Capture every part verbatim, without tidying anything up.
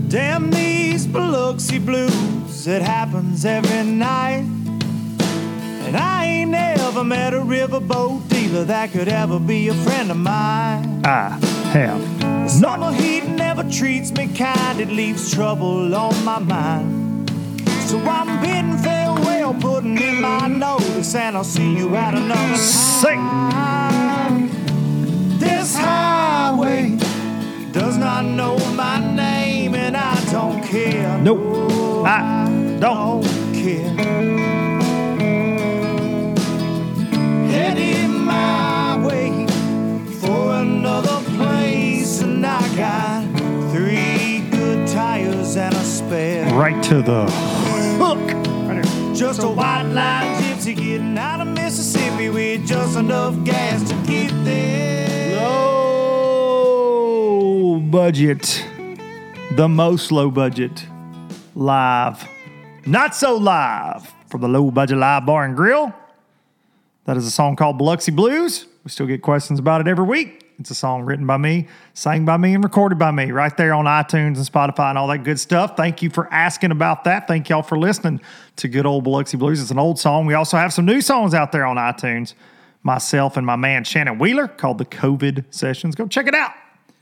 Damn these Biloxi blues, it happens every night. And I ain't ever met a riverboat dealer that could ever be a friend of mine. I have The summer heat never treats me kind, it leaves trouble on my mind. So I'm bidding farewell, putting in my notice, and I'll see you at another Sing. time. This highway does not know my name, and I don't care. Nope, I don't. care. Heading my way for another place, and I got three good tires and a spare. Right to the hook. Right here. Just a white line gypsy getting out of Mississippi with just enough gas to get there. Low budget. The most low budget. Live. Not so live. From the Low Budget Live Bar and Grill. That is a song called Biloxi Blues. We still get questions about it every week. It's a song written by me, sang by me, and recorded by me right there on iTunes and Spotify and all that good stuff. Thank you for asking about that. Thank y'all for listening to good old Biloxi Blues. It's an old song. We also have some new songs out there on iTunes. Myself and my man Shannon Wheeler called the COVID Sessions. Go check it out.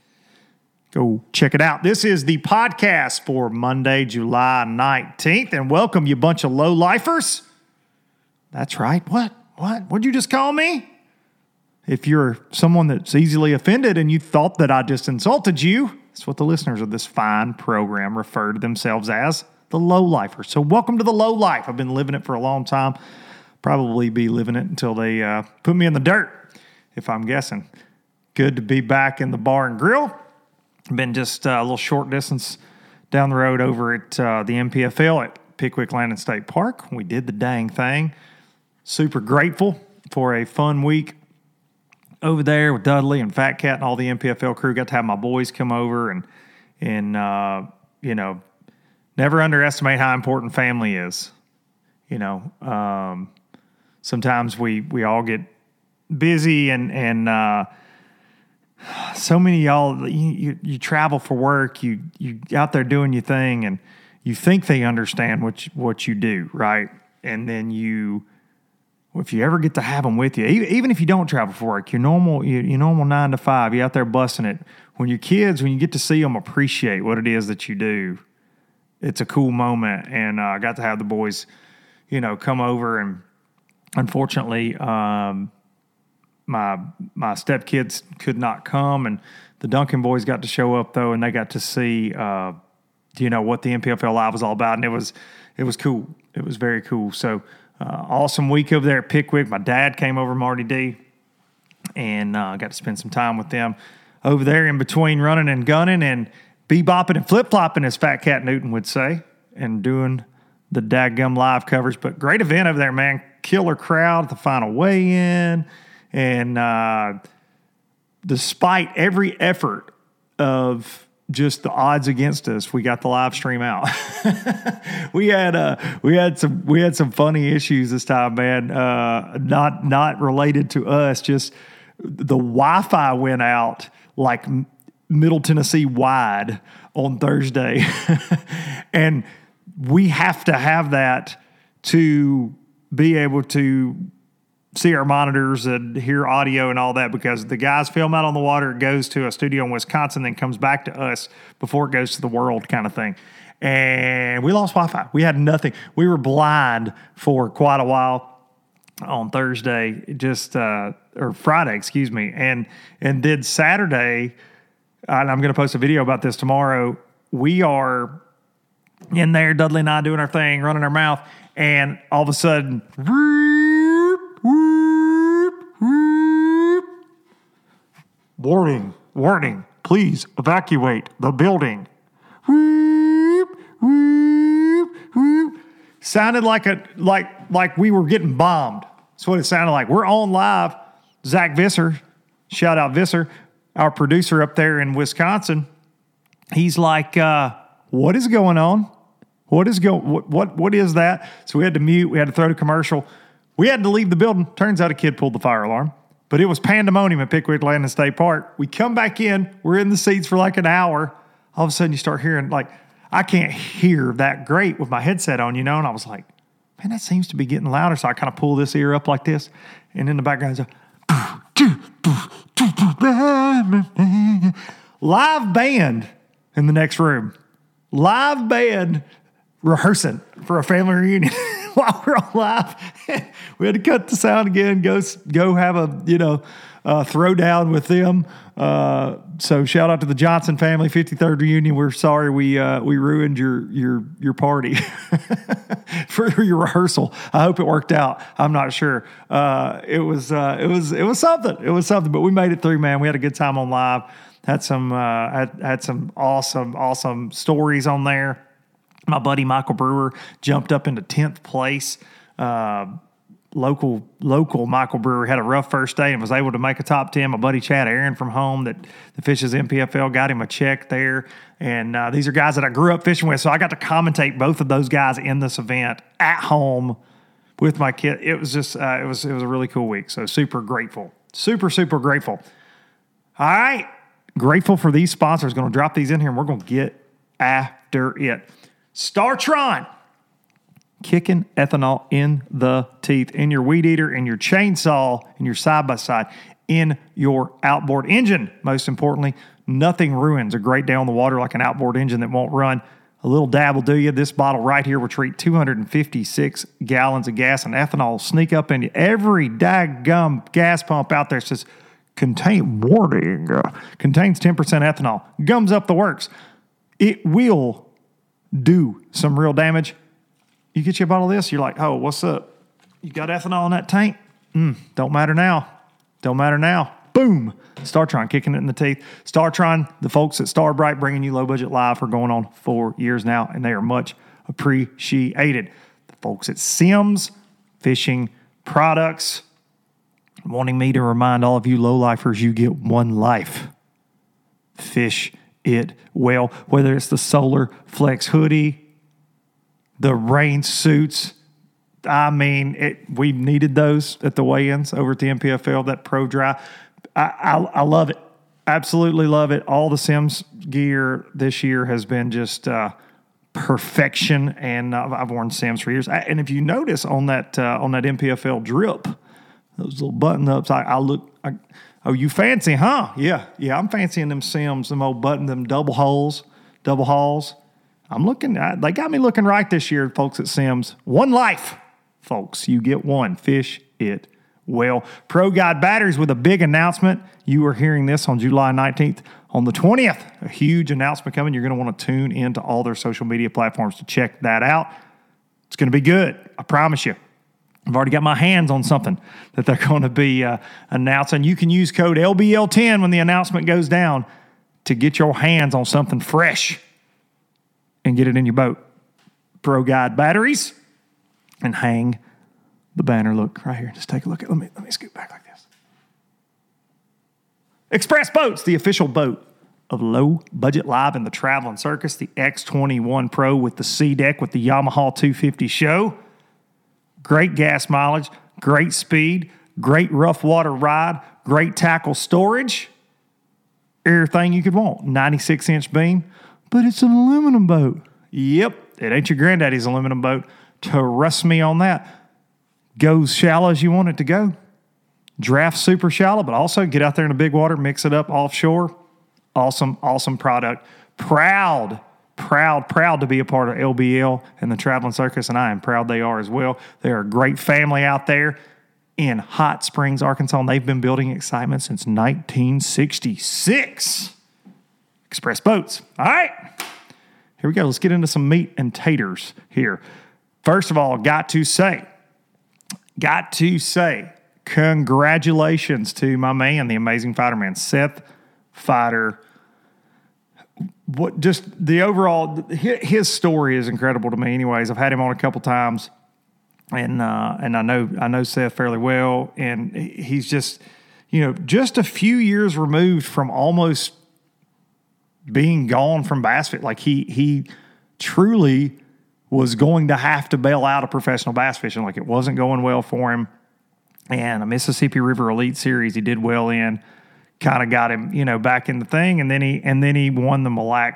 Go check it out. This is the podcast for Monday, July nineteenth. And welcome, you bunch of low-lifers. That's right. What? What? What'd you just call me? If you're someone that's easily offended and you thought that I just insulted you, that's what the listeners of this fine program refer to themselves as, the low-lifer. So welcome to the low life. I've been living it for a long time. Probably be living it until they uh, put me in the dirt, if I'm guessing. Good to be back in the bar and grill. Been just uh, a little short distance down the road over at uh, the M P F L at Pickwick Landing State Park. We did the dang thing. Super grateful for a fun week over there with Dudley and Fat Cat and all the M P F L crew. Got to have my boys come over and, and uh, you know, never underestimate how important family is. You know, um, sometimes we, we all get busy and, and uh, so many of y'all, you, you, you travel for work, you, you out there doing your thing, and you think they understand what you, what you do, right? And then you... if you ever get to have them with you, even if you don't travel for work, your normal, your, your normal nine to five, you're out there busting it. When your kids, when you get to see them appreciate what it is that you do, it's a cool moment. And uh, I got to have the boys, you know, come over, and unfortunately, um, my my stepkids could not come, and the Duncan boys got to show up though, and they got to see, uh, you know, what the M P F L Live was all about, and it was it was cool. It was very cool. So. Uh, awesome week over there at Pickwick. My dad came over, Marty D, and uh, got to spend some time with them over there in between running and gunning and bebopping and flip-flopping, as Fat Cat Newton would say, and doing the dadgum live coverage. But great event over there, man. Killer crowd at the final weigh-in. And uh, despite every effort of just the odds against us, we got the live stream out. we had uh, we had some we had some funny issues this time, man. Uh, not not related to us. Just the Wi-Fi went out like Middle Tennessee wide on Thursday, and we have to have that to be able to see our monitors and hear audio and all that, because the guys film out on the water, it goes to a studio in Wisconsin, then comes back to us before it goes to the world kind of thing. And we lost Wi-Fi. We had nothing. We were blind for quite a while on Thursday, just uh, or Friday, excuse me, and and did Saturday. And I'm going to post a video about this tomorrow. We are in there, Dudley and I doing our thing, running our mouth, and all of a sudden, warning, warning, please evacuate the building. Sounded like a like like we were getting bombed. That's what it sounded like. We're on live. Zach Visser, shout out Visser, our producer up there in Wisconsin. He's like, uh, what is going on? What is go what, what what is that? So we had to mute, we had to throw the commercial. We had to leave the building. Turns out a kid pulled the fire alarm. But it was pandemonium at Pickwick Landing State Park. We come back in. We're in the seats for like an hour. All of a sudden you start hearing, like, I can't hear that great with my headset on, you know? And I was like, man, that seems to be getting louder. So I kind of pull this ear up like this. And in the background, it's a live band in the next room. Live band rehearsing for a family reunion while we're on live. We had to cut the sound again, go go have a, you know, uh, throwdown with them. Uh, so shout out to the Johnson family, fifty-third reunion. We're sorry we uh, we ruined your your your party for your rehearsal. I hope it worked out. I'm not sure. Uh, it was uh, it was it was something. It was something, but we made it through, man. We had a good time on live. Had some uh, had had some awesome awesome stories on there. My buddy Michael Brewer jumped up into tenth place. Uh, local local Michael Brewer had a rough first day and was able to make a top ten. My buddy Chad Aaron from home that, that fishes N P F L got him a check there. And uh, these are guys that I grew up fishing with, so I got to commentate both of those guys in this event at home with my kid. It was just uh, it was it was a really cool week. So super grateful, super super grateful. All right, grateful for these sponsors. Going to drop these in here, and we're going to get after it. StarTron, kicking ethanol in the teeth, in your weed eater, in your chainsaw, in your side-by-side, in your outboard engine. Most importantly, nothing ruins a great day on the water like an outboard engine that won't run. A little dab will do you. This bottle right here will treat two hundred fifty-six gallons of gas, and ethanol will sneak up in you. Every daggum gas pump out there says, contain, warning, uh, contains ten percent ethanol. Gums up the works. It will do some real damage. You get you a bottle of this, you're like, oh, what's up? You got ethanol in that tank? Mm, don't matter now. Don't matter now. Boom. StarTron kicking it in the teeth. StarTron, the folks at Starbright bringing you Low Budget Live for going on four years now, and they are much appreciated. The folks at Simms Fishing Products wanting me to remind all of you low-lifers, you get one life. Fish it well, whether it's the Solar Flex hoodie, the rain suits. I mean, it, we needed those at the weigh-ins over at the N P F L, that Pro Dry. I, I, I love it. Absolutely love it. All the Simms gear this year has been just uh, perfection, and I've, I've worn Simms for years. I, and if you notice on that uh, on that N P F L drip, those little button-ups, I, I look... I, oh, you fancy, huh? Yeah, yeah, I'm fancying them Simms, them old button, them double holes, double hauls. I'm looking, I, they got me looking right this year, folks at Simms. One life, folks. You get one. Fish it well. Pro Guide Batteries with a big announcement. You are hearing this on July nineteenth. On the twentieth, a huge announcement coming. You're going to want to tune into all their social media platforms to check that out. It's going to be good. I promise you. I've already got my hands on something that they're going to be uh, announcing. You can use code L B L ten when the announcement goes down to get your hands on something fresh and get it in your boat. Pro Guide Batteries, and hang the banner. Look right here. Just take a look at. Let me let me scoot back like this. Express Boats, the official boat of Low Budget Live and the Traveling Circus, the X twenty-one Pro with the C deck with the Yamaha two fifty show. Great gas mileage, great speed, great rough water ride, great tackle storage, everything you could want. ninety-six inch beam, but it's an aluminum boat. Yep, it ain't your granddaddy's aluminum boat. Trust me on that. Goes shallow as you want it to go. Draft super shallow, but also get out there in the big water, mix it up offshore. Awesome, awesome product. Proud Proud, proud to be a part of L B L and the Traveling Circus, and I am proud they are as well. They're a great family out there in Hot Springs, Arkansas, and they've been building excitement since nineteen sixty-six. Express Boats. All right, here we go. Let's get into some meat and taters here. First of all, got to say, got to say, congratulations to my man, the amazing fighter man, Seth Fighter. What just the overall, his story is incredible to me. Anyways, I've had him on a couple times, and uh, and I know I know Seth fairly well, and he's just, you know, just a few years removed from almost being gone from bass fit. Like he he truly was going to have to bail out of professional bass fishing. Like it wasn't going well for him, and a Mississippi River Elite Series he did well in. Kind of got him, you know, back in the thing, and then he and then he won the Mille Lacs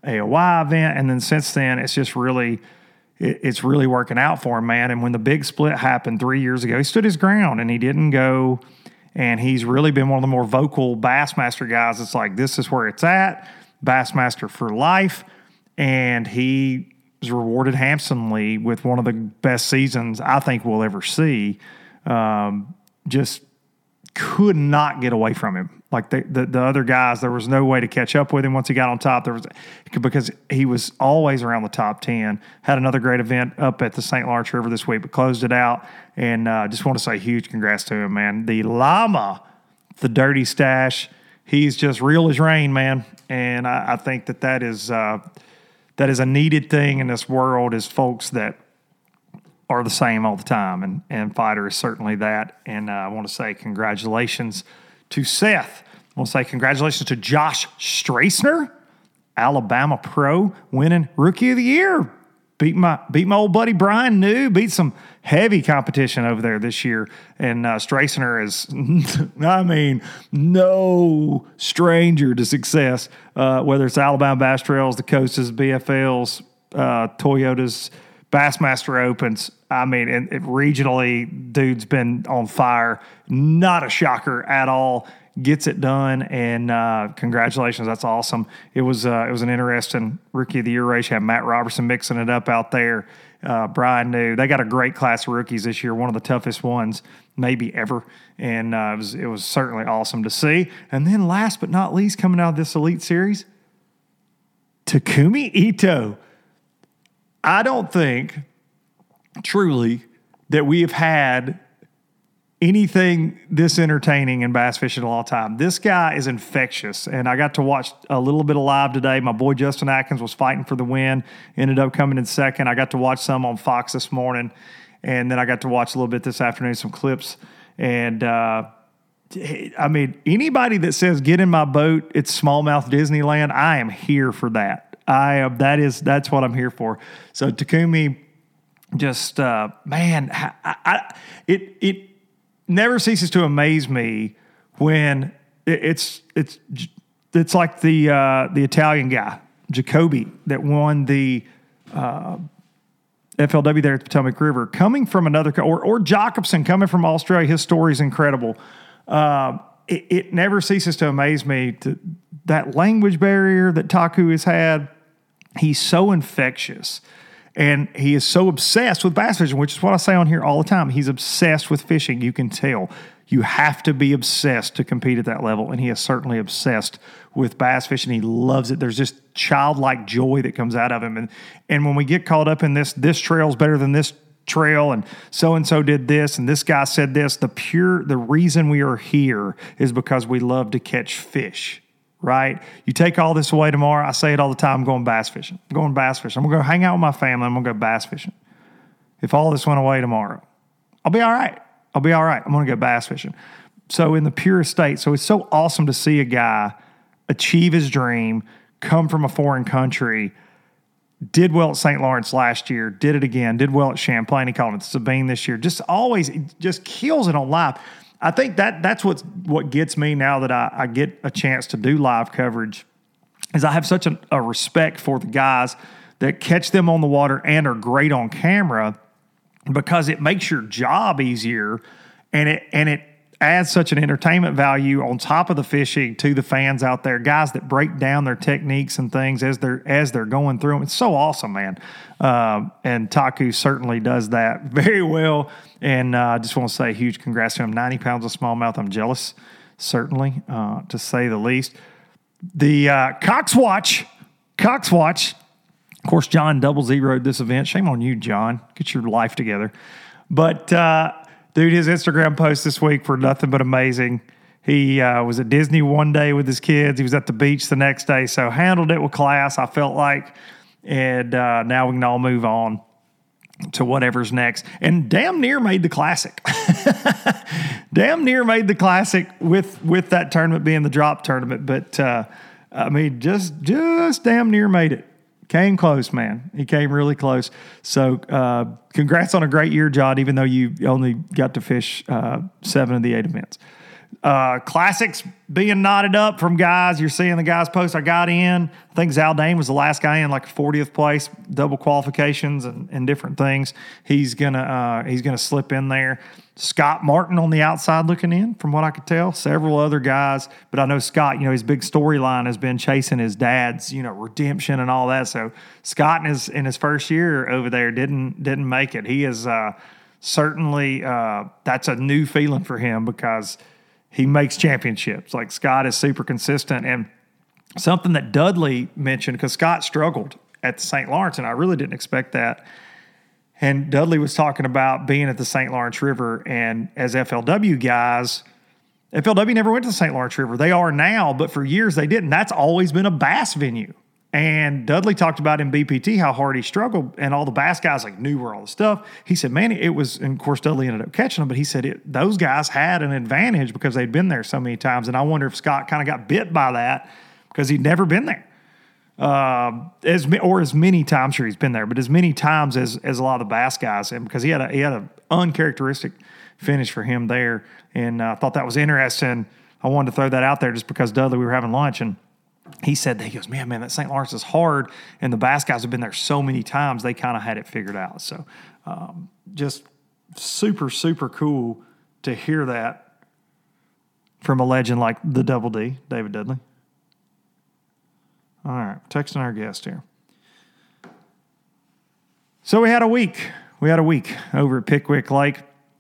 A O Y event. And then since then, it's just really, it, it's really working out for him, man. And when the big split happened three years ago, he stood his ground and he didn't go. And he's really been one of the more vocal Bassmaster guys. It's like, this is where it's at, Bassmaster for life. And he was rewarded handsomely with one of the best seasons I think we'll ever see. Um, just could not get away from him. Like the, the the other guys, there was no way to catch up with him once he got on top. There was because he was always around the top ten. Had another great event up at the Saint Lawrence River this week, but closed it out. And uh, just want to say huge congrats to him, man. The Llama, the Dirty Stash, he's just real as rain, man. And I, I think that that is uh, that is a needed thing in this world, is folks that are the same all the time, and and Fighter is certainly that. And uh, I want to say congratulations to Seth. I want to say congratulations to Josh Strassner, Alabama pro, winning Rookie of the Year. Beat my beat my old buddy Brian New. Beat some heavy competition over there this year. And uh, Strassner is, I mean, no stranger to success. Uh, whether it's Alabama Bass Trails, the Costas, B F Ls, uh, Toyotas, Bassmaster Opens. I mean, and, and regionally, dude's been on fire. Not a shocker at all. Gets it done, and uh, congratulations. That's awesome. It was uh, it was an interesting Rookie of the Year race. You had Matt Robertson mixing it up out there. Uh, Brian New. They got a great class of rookies this year, one of the toughest ones maybe ever, and uh, it was it was certainly awesome to see. And then last but not least, coming out of this Elite Series, Takumi Ito. I don't think truly that we have had anything this entertaining in bass fishing all time. This guy is infectious, and I got to watch a little bit of live today. My boy Justin Atkins was fighting for the win, ended up coming in second. I got to watch some on Fox this morning, and then I got to watch a little bit this afternoon, some clips. And, uh, I mean, anybody that says, get in my boat, it's smallmouth Disneyland, I am here for that. I am, that is, that's what I'm here for. So Takumi, just, uh, man, I, I, it, it never ceases to amaze me when it, it's, it's, it's like the, uh, the Italian guy, Jacoby, that won the, uh, F L W there at the Potomac River, coming from another, or, or Jacobson coming from Australia. His story is incredible. Uh, it, it never ceases to amaze me to, that language barrier that Taku has had. He's so infectious, and he is so obsessed with bass fishing, which is what I say on here all the time. He's obsessed with fishing. You can tell. You have to be obsessed to compete at that level, and he is certainly obsessed with bass fishing. He loves it. There's just childlike joy that comes out of him. And and when we get caught up in this, this trail's better than this trail, and so-and-so did this, and this guy said this, the pure, the reason we are here is because we love to catch fish, right? You take all this away tomorrow, I say it all the time, I'm going bass fishing. I'm going bass fishing. I'm going to go hang out with my family. I'm going to go bass fishing. If all this went away tomorrow, I'll be all right. I'll be all right. I'm going to go bass fishing. So in the purest state, so it's so awesome to see a guy achieve his dream, come from a foreign country, did well at Saint Lawrence last year, did it again, did well at Champlain. He called it Sabine this year. Just always, just kills it on live. I think that that's what's, what gets me now that I, I get a chance to do live coverage, is I have such a, a respect for the guys that catch them on the water and are great on camera, because it makes your job easier, and it and it adds such an entertainment value on top of the fishing to the fans out there, guys that break down their techniques and things as they're as they're going through them. It's so awesome, man. Uh, and Taku certainly does that very well. And I uh, just want to say a huge congrats to him. ninety pounds of smallmouth. I'm jealous, certainly, uh, to say the least. The uh, Cox Watch, Cox Watch. Of course, John Double zeroed this event. Shame on you, John. Get your life together. But, uh, dude, his Instagram post this week were nothing but amazing. He uh, was at Disney one day with his kids. He was at the beach the next day. So handled it with class, I felt like. And uh, now we can all move on to whatever's next. And damn near made the Classic. damn near made the Classic with with that tournament being the drop tournament. But, uh, I mean, just just damn near made it. Came close, man. He came really close. So uh, congrats on a great year, John, even though you only got to fish uh, seven of the eight events. Uh, classics being knotted up from guys. You're seeing the guys post. I got in. I think Zaldain was the last guy in, like fortieth place, double qualifications and, and different things. He's gonna uh, he's gonna slip in there. Scott Martin on the outside looking in, from what I could tell. Several other guys, but I know Scott. You know, his big storyline has been chasing his dad's, you know, redemption and all that. So Scott in his in his first year over there didn't didn't make it. He is uh, certainly uh, that's a new feeling for him because he makes championships. Like Scott is super consistent. And something that Dudley mentioned, because Scott struggled at the Saint Lawrence, and I really didn't expect that. And Dudley was talking about being at the Saint Lawrence River, and as F L W guys, F L W never went to the Saint Lawrence River. They are now, but for years they didn't. That's always been a bass venue. And Dudley talked about in B P T how hard he struggled, and all the bass guys like knew where all the stuff. He said, man, it was, and of course Dudley ended up catching them, but he said it, those guys had an advantage because they'd been there so many times. And I wonder if Scott kind of got bit by that because he'd never been there. Uh, as or as many times, sure he's been there, but as many times as as a lot of the bass guys, and because he had a he had an uncharacteristic finish for him there, and I uh, thought that was interesting. I wanted to throw that out there just because Dudley, we were having lunch, and he said that he goes, man, man, that Saint Lawrence is hard, and the bass guys have been there so many times, they kind of had it figured out. So, um, just super super cool to hear that from a legend like the Double D, David Dudley. All right, texting our guest here. So we had a week. We had a week over at Pickwick Lake.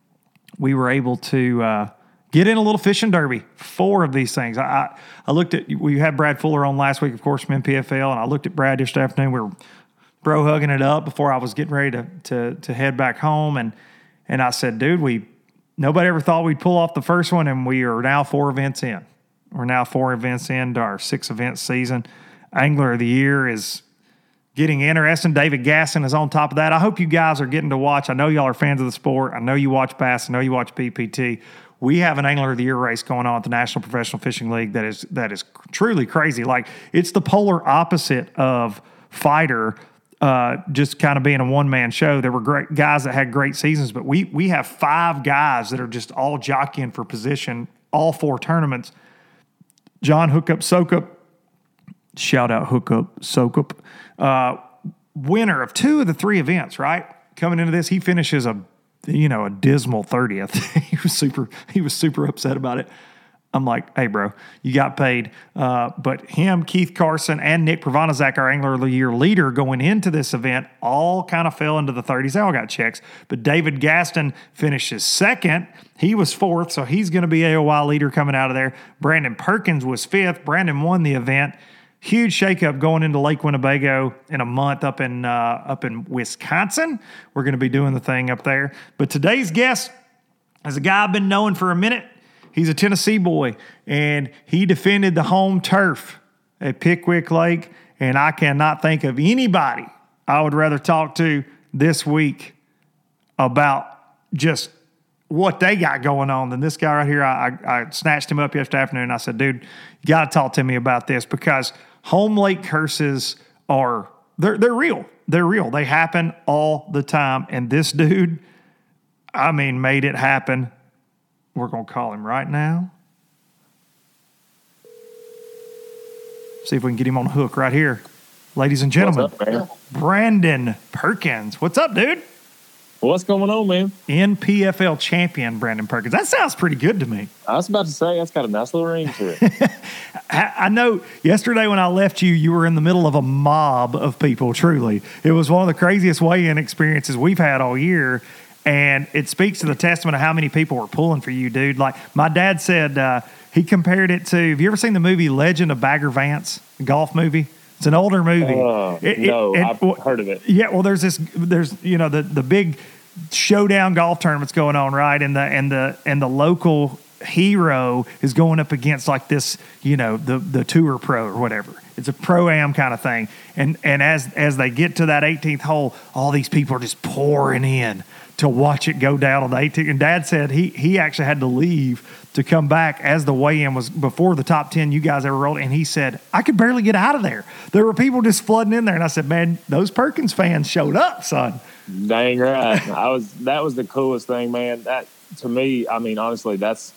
We were able to uh, get in a little fishing derby. Four of these things. I, I I looked at, we had Brad Fuller on last week, of course, from N P F L, and I looked at Brad this afternoon. We were bro hugging it up before I was getting ready to to, to head back home, and and I said, dude, we nobody ever thought we'd pull off the first one, and we are now four events in. We're now four events into our six event season. Angler of the Year is getting interesting. David Gasson is on top of that. I hope you guys are getting to watch. I know y'all are fans of the sport. I know you watch bass. I know you watch B P T. We have an Angler of the Year race going on at the National Professional Fishing League that is that is truly crazy. Like, it's the polar opposite of Fighter, uh, just kind of being a one-man show. There were great guys that had great seasons, but we we have five guys that are just all jockeying for position, all four tournaments. John Hookup Soakup, shout out Hookup Soakup, uh, winner of two of the three events, right? Coming into this, he finishes a, you know, a dismal thirtieth. he was super, he was super upset about it. I'm like, hey, bro, you got paid. Uh, but him, Keith Carson, and Nick Provanizak, our Angler of the Year leader going into this event, all kind of fell into the thirties. They all got checks. But David Gaston finishes second. He was fourth, so he's going to be A O Y leader coming out of there. Brandon Perkins was fifth. Brandon won the event. Huge shakeup going into Lake Winnebago in a month up in uh, up in Wisconsin. We're going to be doing the thing up there. But today's guest is a guy I've been knowing for a minute. He's a Tennessee boy, and he defended the home turf at Pickwick Lake, and I cannot think of anybody I would rather talk to this week about just what they got going on than this guy right here. I, I, I snatched him up yesterday afternoon, and I said, dude, you got to talk to me about this because home lake curses are, they're, they're real. They're real. They happen all the time, and this dude, I mean, made it happen. We're going to call him right now. See if we can get him on the hook right here. Ladies and gentlemen, What's up, man? Brandon Perkins. What's up, dude? What's going on, man? N P F L champion Brandon Perkins. That sounds pretty good to me. I was about to say, that's got a nice little ring to it. I know yesterday when I left you, you were in the middle of a mob of people, truly. It was one of the craziest weigh-in experiences we've had all year. And it speaks to the testament of how many people were pulling for you, dude. Like, my dad said, uh, he compared it to, have you ever seen the movie Legend of Bagger Vance, the golf movie? It's an older movie. Uh, it, no, it, it, I've well, heard of it. Yeah, well, there's this, there's, you know, the, the big showdown golf tournaments going on, right? And the, and the, and the local hero is going up against like this, you know, the, the tour pro or whatever. It's a pro-am kind of thing. And, and as, as they get to that eighteenth hole, all these people are just pouring in to watch it go down on the eighteenth. And Dad said he he actually had to leave to come back as the weigh-in was before the top ten you guys ever rolled. And he said, I could barely get out of there. There were people just flooding in there. And I said, man, those Perkins fans showed up, son. Dang right. I was, that was the coolest thing, man. That, to me, I mean, honestly, that's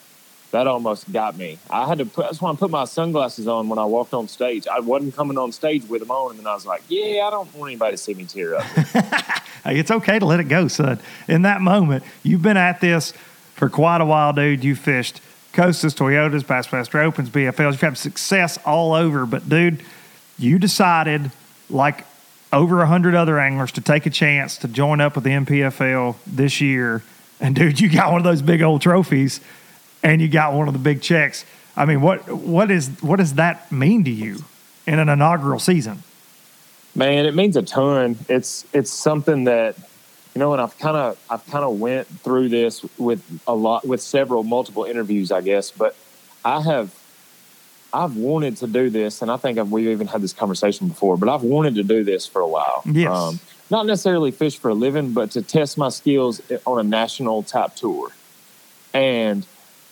that almost got me. I had to put, that's why I put my sunglasses on when I walked on stage. I wasn't coming on stage with them on, and then I was like, yeah, I don't want anybody to see me tear up. Hey, it's okay to let it go, son. In that moment, you've been at this for quite a while, dude. You fished Costas, Toyotas, Bassmaster Opens, B F Ls. You've had success all over. But, dude, you decided, like over one hundred other anglers, to take a chance to join up with the M P F L this year. And, dude, you got one of those big old trophies, and you got one of the big checks. I mean, what what is what does that mean to you in an inaugural season? Man, it means a ton. It's it's something that, you know, and I've kind of I've kind of went through this with a lot with several multiple interviews, I guess. But I have I've wanted to do this, and I think I've, we've even had this conversation before. But I've wanted to do this for a while. Yes. Um, not necessarily fish for a living, but to test my skills on a national type tour. And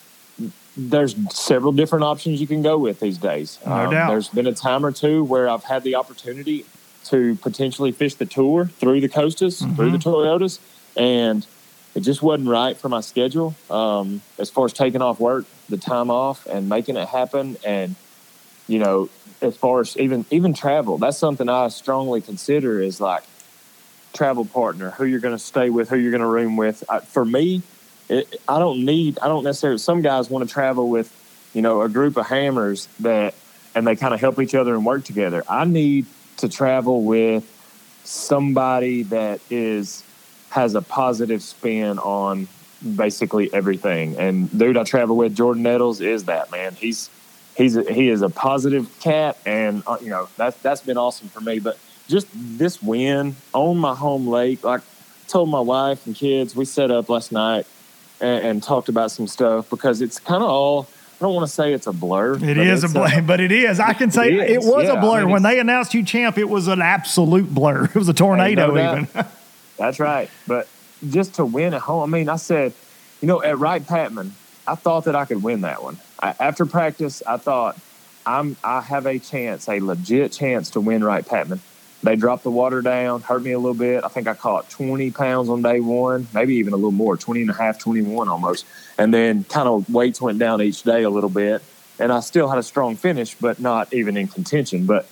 there's several different options you can go with these days. No um, doubt. There's been a time or two where I've had the opportunity to potentially fish the tour through the Costas, mm-hmm. through the Toyotas, and it just wasn't right for my schedule. Um, as far as taking off work, the time off, and making it happen, and you know, as far as even even travel, that's something I strongly consider is like travel partner, who you're going to stay with, who you're going to room with. I, for me, it, I don't need, I don't necessarily. Some guys want to travel with, you know, a group of hammers that, and they kind of help each other and work together. I need to travel with somebody that is has a positive spin on basically everything. And dude, I travel with, Jordan Nettles, is that, man. He's he's a, he is a positive cat, and uh, you know, that's that's been awesome for me. But just this win on my home lake, like I told my wife and kids, we set up last night and, and talked about some stuff, because it's kind of all, I don't want to say it's a blur. It is a blur, uh, but it is. I can say it, it was yeah, a blur. I mean, when they announced you champ, it was an absolute blur. It was a tornado even. That's right. But just to win at home, I mean, I said, you know, at Wright Patman, I thought that I could win that one. I, after practice, I thought, I'm, I have a chance, a legit chance to win Wright Patman. They dropped the water down, hurt me a little bit. I think I caught twenty pounds on day one, maybe even a little more, twenty and a half, twenty-one almost. And then kind of weights went down each day a little bit. And I still had a strong finish, but not even in contention. But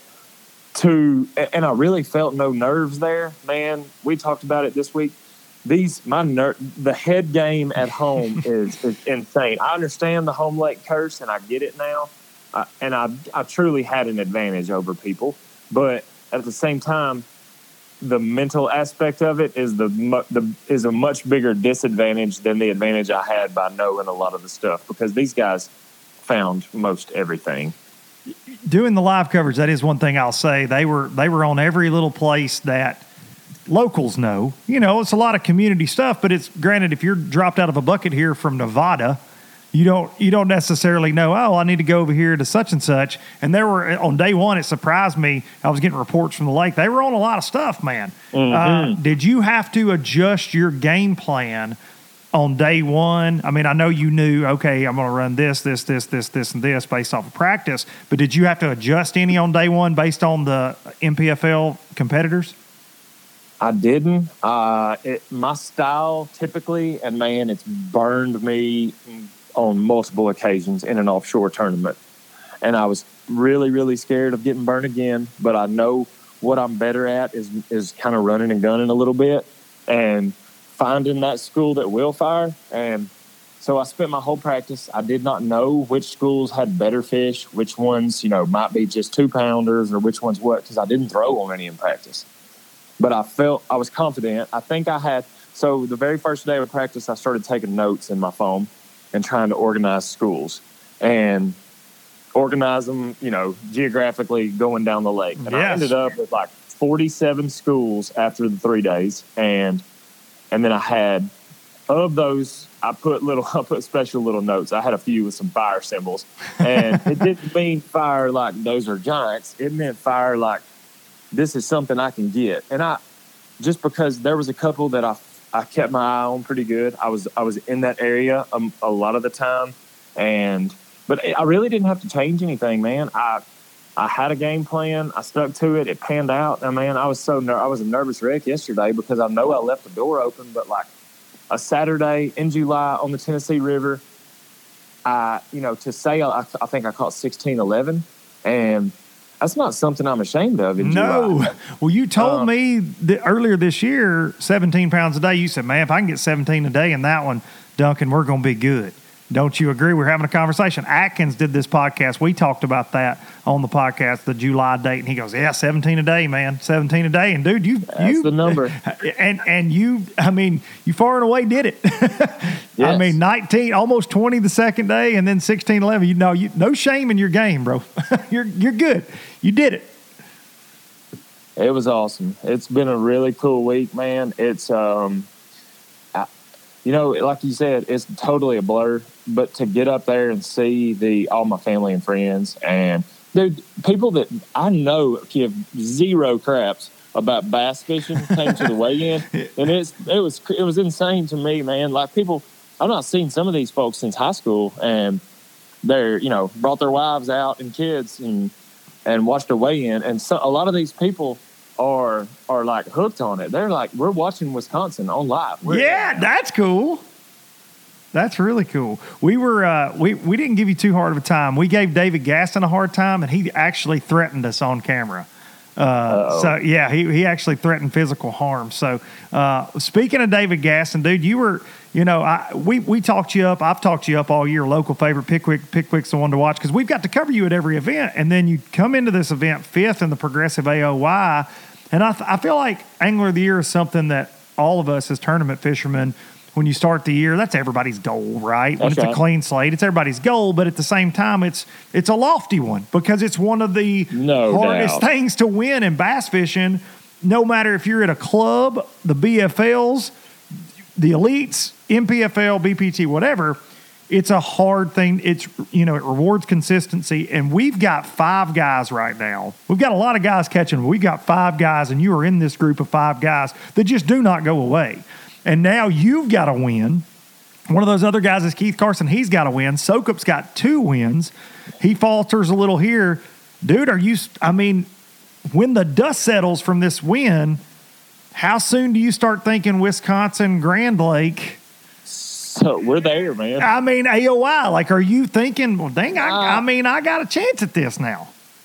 to, and I really felt no nerves there, man. We talked about it this week. These, my ner- the head game at home is, is insane. I understand the home lake curse, and I get it now. I, and I, I truly had an advantage over people. But at the same time, the mental aspect of it is the, the is a much bigger disadvantage than the advantage I had by knowing a lot of the stuff, because these guys found most everything. Doing the live coverage, that is one thing I'll say. They were they were on every little place that locals know. You know, it's a lot of community stuff, but it's granted, if you're dropped out of a bucket here from Nevada, You don't you don't necessarily know, oh, I need to go over here to such and such. And there were, on day one, it surprised me. I was getting reports from the lake. They were on a lot of stuff, man. Mm-hmm. Uh, did you have to adjust your game plan on day one? I mean, I know you knew, okay, I'm going to run this, this, this, this, this, and this based off of practice. But did you have to adjust any on day one based on the M P F L competitors? I didn't. Uh, it, my style typically, and man, it's burned me on multiple occasions in an offshore tournament. And I was really, really scared of getting burned again, but I know what I'm better at is, is kind of running and gunning a little bit and finding that school that will fire. And so I spent my whole practice. I did not know which schools had better fish, which ones, you know, might be just two pounders or which ones what, because I didn't throw on any in practice. But I felt, I was confident. I think I had, so the very first day of practice, I started taking notes in my phone and trying to organize schools and organize them, you know, geographically going down the lake. And yes. I ended up with like forty-seven schools after the three days. And and then I had, of those, I put little, I put special little notes. I had a few with some fire symbols. And it didn't mean fire like those are giants. It meant fire like this is something I can get. And I, just because there was a couple that I I kept my eye on pretty good. I was I was in that area a, a lot of the time, and but I really didn't have to change anything, man. I I had a game plan. I stuck to it. It panned out. And man, I was so ner- I was a nervous wreck yesterday because I know I left the door open. But like a Saturday in July on the Tennessee River, I, you know, to say I, I think I caught sixteen eleven, and that's not something I'm ashamed of. In no. July. Well, you told Um, me that earlier this year, seventeen pounds a day. You said, man, if I can get seventeen a day in that one, Duncan, we're going to be good. Don't you agree? We're having a conversation. Atkins did this podcast. We talked about that on the podcast, the July date, and he goes, yeah, seventeen a day, man, seventeen a day. And, dude, you – That's you, the number. And, and you – I mean, you far and away did it. I Yes. mean, nineteen, almost twenty the second day, and then sixteen eleven. You know, you, no shame in your game, bro. you're you're good. You did it. It was awesome. It's been a really cool week, man. It's, um, I, you know, like you said, it's totally a blur. But to get up there and see the all my family and friends and dude, people that I know give zero craps about bass fishing came to the weigh-in, and it's it was it was insane to me, man. Like people, I've not seen some of these folks since high school, and they're you know brought their wives out and kids and and watched a weigh-in, and so a lot of these people are are like hooked on it. They're like, we're watching Wisconsin on live. We're, Yeah, that's cool. That's really cool. We were uh, we we didn't give you too hard of a time. We gave David Gaston a hard time, and he actually threatened us on camera. Uh, so yeah, he he actually threatened physical harm. So uh, speaking of David Gaston, dude, you were you know I we we talked you up. I've talked you up all year. Local favorite Pickwick. Pickwick's the one to watch because we've got to cover you at every event, and then you come into this event fifth in the Progressive A O Y, and I th- I feel like Angler of the Year is something that all of us as tournament fishermen. When you start the year, that's everybody's goal, right? When That's it's right. a clean slate, it's everybody's goal, but at the same time, it's it's a lofty one because it's one of the No hardest doubt. things to win in bass fishing, no matter if you're at a club, the B F Ls, the elites, M P F L, B P T, whatever. It's a hard thing. It's, you know, it rewards consistency, and we've got five guys right now. We've got a lot of guys catching, but we've got five guys, and you are in this group of five guys that just do not go away. And now you've got to win. One of those other guys is Keith Carson. He's got to win. Sokup's got two wins. He falters a little here. Dude, are you – I mean, when the dust settles from this win, how soon do you start thinking Wisconsin, Grand Lake? So we're there, man. I mean, A O I. Like, are you thinking, well, dang, I, Uh, I mean, I got a chance at this now.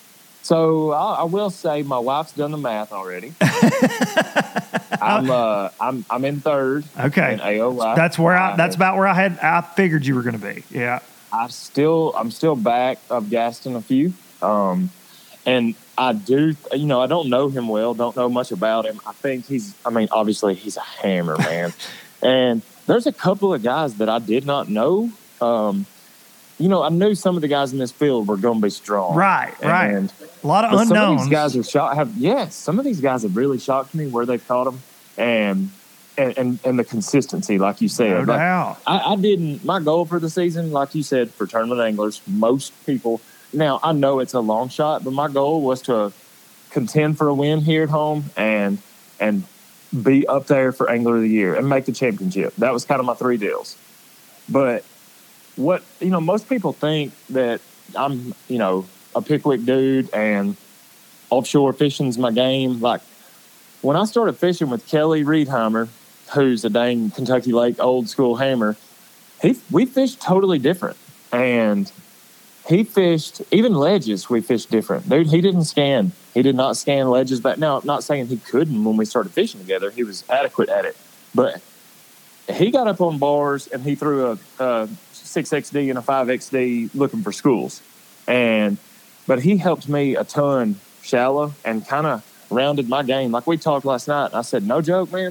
So I, I will say my wife's done the math already. I'm uh I'm I'm in third. Okay. In A O I. That's where I – that's about where I had – I figured you were going to be. Yeah. I still I'm still back of Gaston a few. Um, and I do you know I don't know him well. Don't know much about him. I think he's I mean obviously he's a hammer, man. And there's a couple of guys that I did not know. Um, you know I knew some of the guys in this field were going to be strong. Right. Right. And A lot of But some of unknowns. these guys are shocked. Have yes, some of these guys have really shocked me where they've caught them, and and and, and the consistency, like you said. No Like, doubt. I, I didn't. My goal for the season, like you said, for tournament anglers, most people. Now I know it's a long shot, but my goal was to contend for a win here at home and and be up there for Angler of the Year and make the championship. That was kind of my three deals. But what you know, most people think that I'm, you know. a Pickwick dude and offshore fishing's my game. Like when I started fishing with Kelly Riedheimer, who's a dang Kentucky Lake old school hammer, he we fished totally different. And he fished even ledges. We fished different, dude. He didn't scan. He did not scan ledges back. Now, I'm not saying he couldn't when we started fishing together. He was adequate at it, but he got up on bars and he threw a, a six X D and a five X D looking for schools. And But he helped me a ton shallow and kind of rounded my game. Like we talked last night, I said, no joke, man,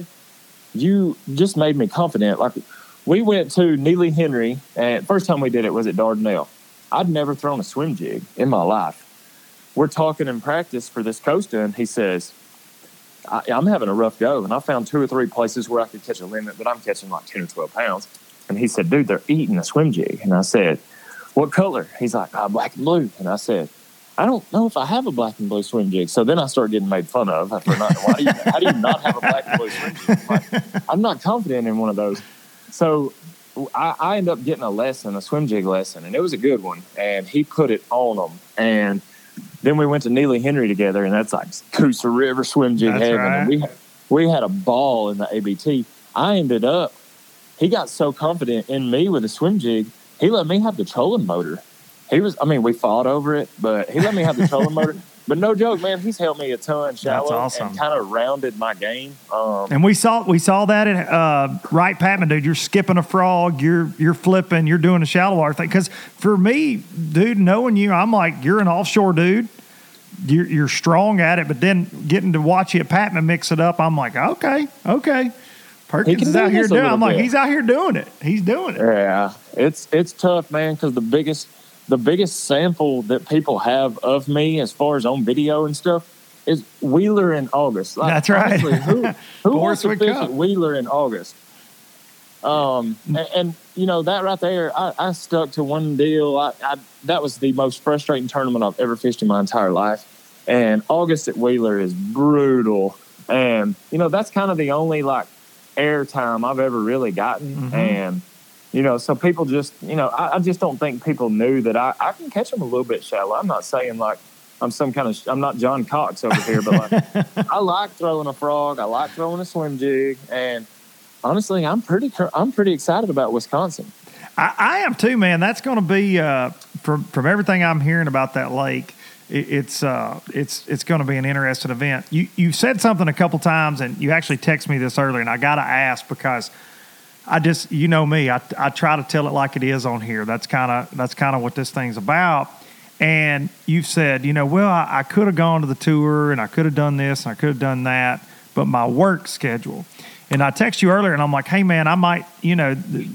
you just made me confident. Like we went to Neely Henry, and first time we did it was at Dardanelle. I'd never thrown a swim jig in my life. We're talking in practice for this Costa, and he says, I, I'm having a rough go. And I found two or three places where I could catch a limit, but I'm catching like ten or twelve pounds. And he said, dude, they're eating a swim jig. And I said, what color? He's like, oh, black and blue. And I said, I don't know if I have a black and blue swim jig. So then I started getting made fun of for not. Why do you, how do you not have a black and blue swim jig? I'm, like, I'm not confident in one of those. So I, I ended up getting a lesson, a swim jig lesson, and it was a good one. And he put it on them. And then we went to Neely Henry together, and that's like Coosa River swim jig That's heaven. right. And we we had a ball in the A B T. I ended up. He got so confident in me with a swim jig he let me have the trolling motor. He was, I mean, we fought over it, but he let me have the trolling motor. But no joke, man, he's helped me a ton shallow. That's awesome. And kind of rounded my game. Um, and we saw we saw that at uh, Wright Patman, dude. You're skipping a frog, you're you're flipping, you're doing a shallow water thing. Because for me, dude, knowing you, I'm like, you're an offshore dude. You're, you're strong at it, but then getting to watch you at Patman mix it up, I'm like, okay, okay. Perkins is out here doing it. I'm like, he's out here doing it. He's doing it. Yeah, it's it's tough, man, because the biggest the biggest sample that people have of me as far as on video and stuff is Wheeler in August. Like, that's right. Honestly, who who wants to fish at Wheeler in August? Um, and, and you know that right there, I, I stuck to one deal. I, I that was the most frustrating tournament I've ever fished in my entire life. And August at Wheeler is brutal, and you know that's kind of the only like air time I've ever really gotten. Mm-hmm. And you know, so people just, you know, I, I just don't think people knew that I, I can catch them a little bit shallow. I'm not saying like I'm some kind of, I'm not John Cox over here, but like I like throwing a frog, I like throwing a swim jig, and honestly, I'm pretty, I'm pretty excited about Wisconsin. I, I am too, man. That's going to be uh, from from everything I'm hearing about that lake. It, it's uh, it's it's going to be an interesting event. You you said something a couple times, and you actually texted me this earlier, and I got to ask because I just, you know me, I I try to tell it like it is on here. That's kind of that's kind of what this thing's about. And you've said, you know, well, I, I could have gone to the tour, and I could have done this, and I could have done that, but my work schedule. And I text you earlier, and I'm like, hey, man, I might, you know, th-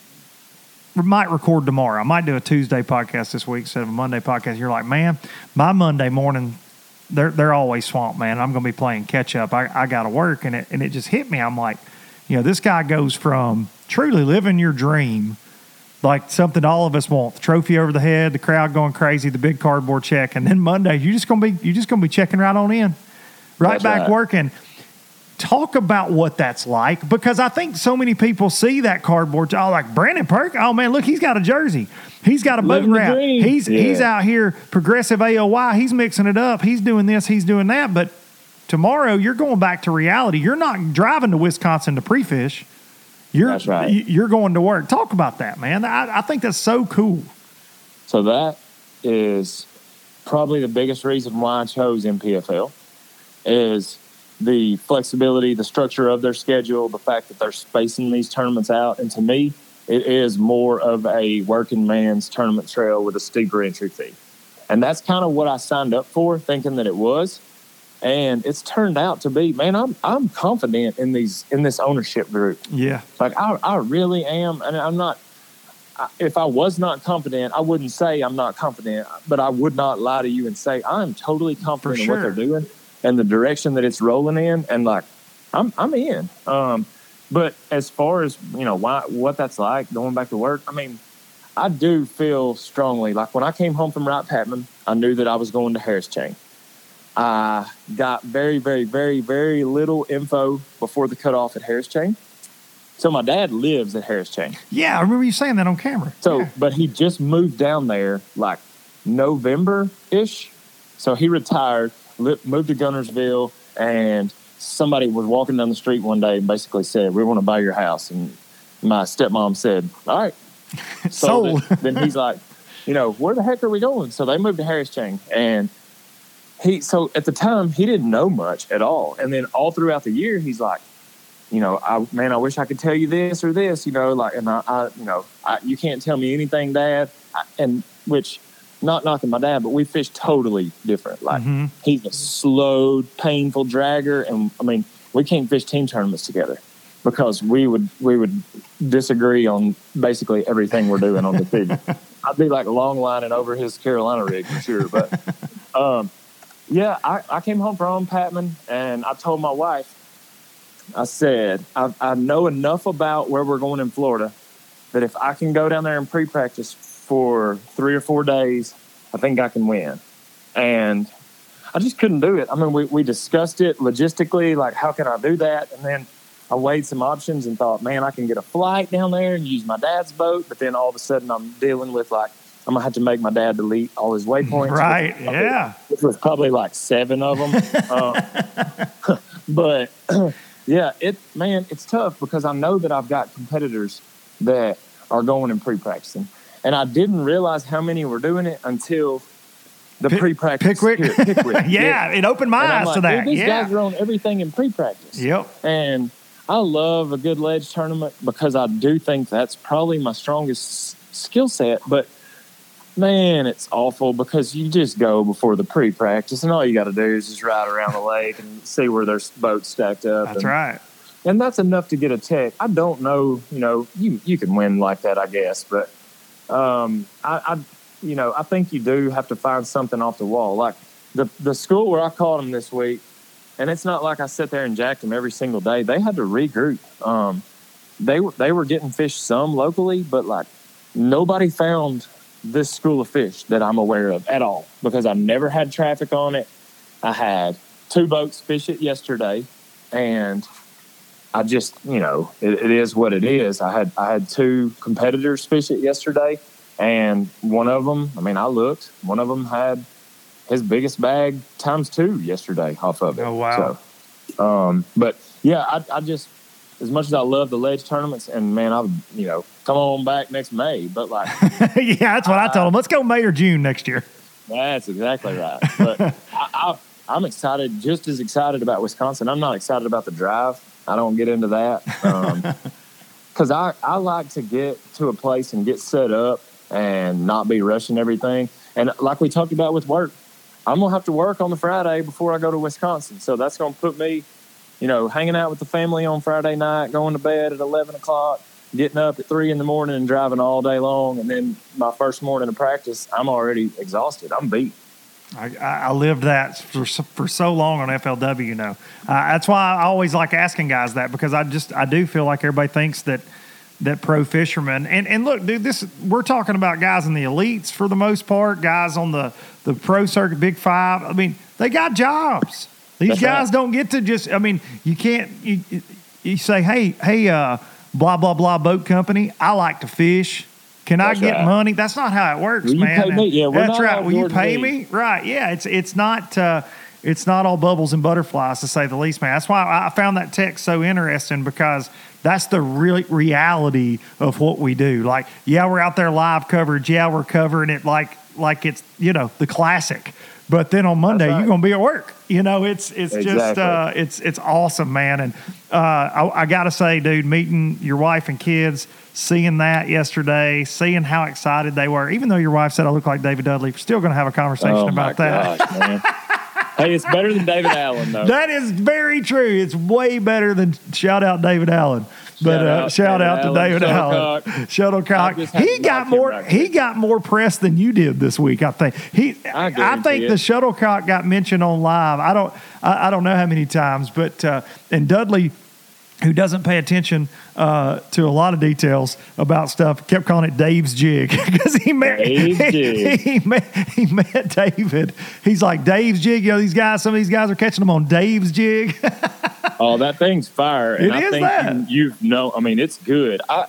might record tomorrow. I might do a Tuesday podcast this week instead of a Monday podcast. You're like, man, my Monday morning, they're they're always swamped, man. I'm going to be playing catch up. I, I got to work. And it, and it just hit me. I'm like, you know, this guy goes from truly living your dream, like something all of us want, the trophy over the head, the crowd going crazy, the big cardboard check. And then Monday, you're just going to be, you're just going to be checking right on in, right That's back right. working. Talk about what that's like, because I think so many people see that cardboard. Oh, like Brandon Perk. Oh man, look, he's got a jersey. He's got a boat wrap. He's yeah. he's out here progressive A O Y. He's mixing it up. He's doing this. He's doing that. But tomorrow you're going back to reality. You're not driving to Wisconsin to pre-fish. You're that's right. You're going to work. Talk about that, man. I, I think that's so cool. So that is probably the biggest reason why I chose M P F L is the flexibility, the structure of their schedule, the fact that they're spacing these tournaments out. And to me, it is more of a working man's tournament trail with a steeper entry fee. And that's kind of what I signed up for, thinking that it was. And it's turned out to be, man, I'm I'm confident in these in this ownership group. Yeah. Like, I, I really am. And I'm not, if I was not confident, I wouldn't say I'm not confident, but I would not lie to you and say I'm totally confident in what they're doing and the direction that it's rolling in, and like, I'm I'm in. Um, but as far as, you know, why what that's like going back to work, I mean, I do feel strongly like when I came home from Wright Patman, I knew that I was going to Harris Chain. I got very, very, very, very little info before the cutoff at Harris Chain. So my dad lives at Harris Chain. Yeah, I remember you saying that on camera. So, yeah. But he just moved down there like November-ish. So he retired, moved to Gunnersville, and somebody was walking down the street one day and basically said, we want to buy your house. And my stepmom said, all right. So then, then he's like, you know, where the heck are we going? So they moved to Harris Chain. And he, so at the time, he didn't know much at all. And then all throughout the year, he's like, you know, I, man, I wish I could tell you this or this, you know, like, and I, I you know, I, you can't tell me anything, Dad. I, and which, not knocking my dad, but we fish totally different. Like, mm-hmm. he's a slow, painful dragger. And I mean, we can't fish team tournaments together because we would, we would disagree on basically everything we're doing on the team. I'd be like long lining over his Carolina rig for sure. But, um, yeah, I, I came home from Patman and I told my wife, I said, I, I know enough about where we're going in Florida that if I can go down there and pre-practice for three or four days, I think I can win. And I just couldn't do it. I mean, we, we discussed it logistically, like, how can I do that? And then I weighed some options and thought, man, I can get a flight down there and use my dad's boat. But then all of a sudden I'm dealing with, like, I'm going to have to make my dad delete all his waypoints. Right, which probably, yeah. Which was probably like seven of them. um, but, yeah, it man, it's tough because I know that I've got competitors that are going and pre-practicing. And I didn't realize how many were doing it until the Pick, pre-practice. Pickwick? Here, Pickwick. yeah, yeah, it opened my and eyes like, to that. These yeah. guys are on everything in pre-practice. Yep. And I love a good ledge tournament because I do think that's probably my strongest skill set. But, man, it's awful because you just go before the pre-practice, and all you got to do is just ride around the lake and see where there's boats stacked up. That's and, right. And that's enough to get a tech. I don't know, you know, you, you can win like that, I guess. But, um, I, I, you know, I think you do have to find something off the wall. Like the, the school where I caught them this week, and it's not like I sit there and jacked them every single day. They had to regroup. Um, they, they were getting fish some locally, but, like, nobody found this school of fish that I'm aware of at all because I never had traffic on it. I had two boats fish it yesterday, and I just, you know, it, it is what it is. I had I had two competitors fish it yesterday, and one of them, I mean, I looked, one of them had his biggest bag times two yesterday off of it. Oh, wow. So, um, but, yeah, I, I just, as much as I love the ledge tournaments, and, man, I, you know, come on back next May, but, like. yeah, that's what I, I told them. Let's go May or June next year. That's exactly right. But I, I, I'm excited, just as excited about Wisconsin. I'm not excited about the drive. I don't get into that because um, I, I like to get to a place and get set up and not be rushing everything. And like we talked about with work, I'm going to have to work on the Friday before I go to Wisconsin. So that's going to put me, you know, hanging out with the family on Friday night, going to bed at eleven o'clock, getting up at three in the morning and driving all day long. And then my first morning of practice, I'm already exhausted. I'm beat. I, I lived that for for so long on F L W, you know. Uh, that's why I always like asking guys that because I just I do feel like everybody thinks that that pro fishermen and, and look, dude, this we're talking about guys in the elites for the most part, guys on the, the pro circuit, Big Five. I mean, they got jobs. These That's guys right. don't get to just. I mean, you can't. You, you say, hey, hey, uh, blah blah blah boat company. I like to fish. Can that's I get right. money? That's not how it works, Will man. You pay me? Yeah, we're that's not right. Will you pay me? me? Right. Yeah. It's it's not uh, it's not all bubbles and butterflies to say the least, man. That's why I found that text so interesting because that's the real reality of what we do. Like, yeah, we're out there live coverage. Yeah, we're covering it like like it's you know the classic. But then on Monday right. you're gonna be at work. You know, it's it's exactly. just uh, it's it's awesome, man. And uh, I, I gotta say, dude, meeting your wife and kids. Seeing that yesterday, seeing how excited they were, even though your wife said I look like David Dudley, we're still going to have a conversation oh about that. Gosh, man. Hey, it's better than David Allen, though. That is very true. It's way better than shout out David Allen. But shout uh, out, shout out to David Shuttlecock. Allen. Shuttlecock. He got more. He got more press than you did this week. I think he. I, I think it. the Shuttlecock got mentioned on live. I don't. I, I don't know how many times, but uh, and Dudley, who doesn't pay attention uh, to a lot of details about stuff, kept calling it Dave's jig because he met Dave's he, jig. He, he met he met David. He's like Dave's jig. You know, these guys. Some of these guys are catching them on Dave's jig. Oh, that thing's fire! And It I is think that. You, you know, I mean, it's good. I,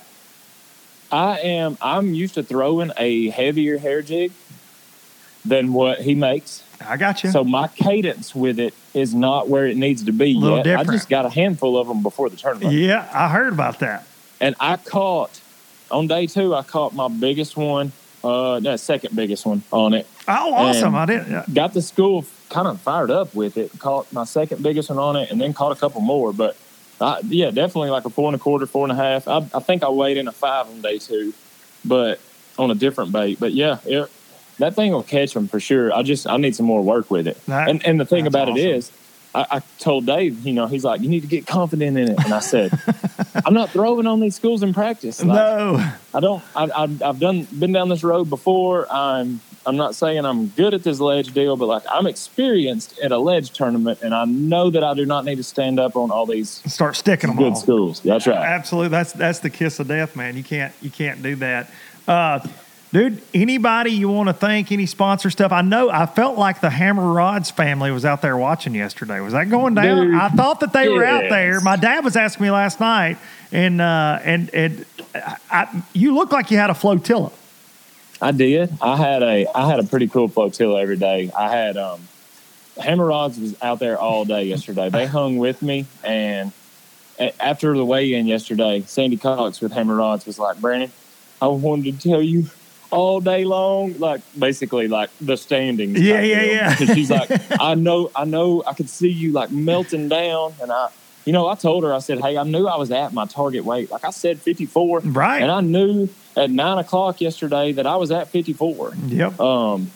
I am. I'm used to throwing a heavier hair jig than what he makes. I got you. So my cadence with it is not where it needs to be Little yet. different. I just got a handful of them before the tournament. Yeah, I heard about that. And I caught, on day two, I caught my biggest one, uh, no, second biggest one on it. Oh, awesome. I didn't. Got the school kind of fired up with it. Caught my second biggest one on it and then caught a couple more. But, I, yeah, definitely like a four and a quarter, four and a half. I, I think I weighed in a five on day two, but on a different bait. But, yeah, it, that thing will catch them for sure. I just I need some more work with it. That, and and the thing about awesome. it is, I, I told Dave, you know, he's like, you need to get confident in it. And I said, I'm not throwing on these schools in practice. Like, no, I don't. I, I, I've done been down this road before. I'm I'm not saying I'm good at this ledge deal, but like I'm experienced at a ledge tournament, and I know that I do not need to stand up on all these start sticking them good all. schools. That's right. Absolutely. That's that's the kiss of death, man. You can't you can't do that. Uh, Dude, anybody you want to thank, any sponsor stuff? I know I felt like the Hammer Rods family was out there watching yesterday. Was that going down? Dude, I thought that they yes. were out there. My dad was asking me last night, and uh, and and I, I, you look like you had a flotilla. I did. I had a I had a pretty cool flotilla every day. I had um, Hammer Rods was out there all day yesterday. They hung with me, and after the weigh-in yesterday, Sandy Cox with Hammer Rods was like, Brandon, I wanted to tell you all day long, like basically like the standings. Yeah, type yeah, deal. yeah. 'Cause she's like, I know, I know, I could see you like melting down. And I, you know, I told her, I said, hey, I knew I was at my target weight. Like I said, fifty-four. Right. And I knew at nine o'clock yesterday that I was at fifty-four. Yep. Um,